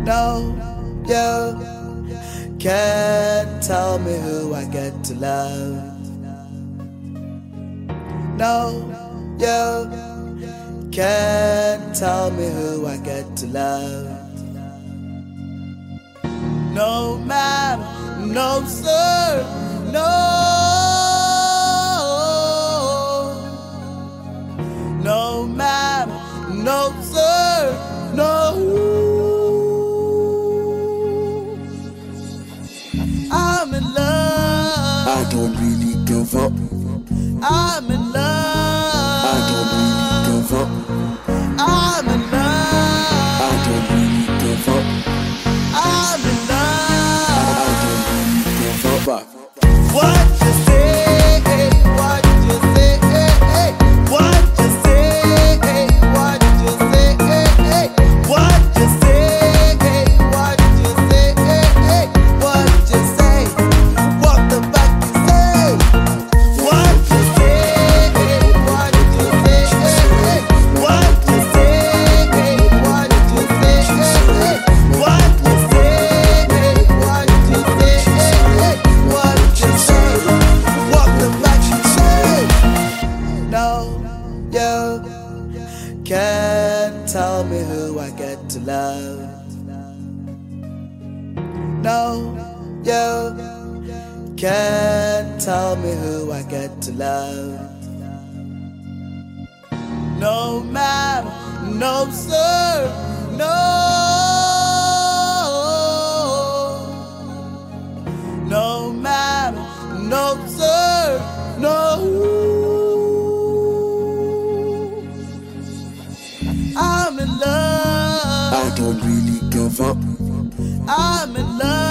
No, you can't tell me who I get to love. No, you can't tell me who I get to love. No, ma'am, no, sir, no. No, ma'am, no, sir, no. I'm in love. I don't really give up. I'm in love. I don't really give up. I'm in love. I don't really give up. I'm in love. I don't really give up. What you say? What you say? What you say? What you say? What you say? What you say? What you say? What the fuck you say? What you say? What you say? What you say? What you say? What you say? What you say? What you say? What the fuck you say? No, you can't tell me who I get to love. No, you can't tell me who I get to love. No, ma'am, no, sir, no. No, ma'am, no, sir, no. I'm in love. I don't really give up. I'm in love.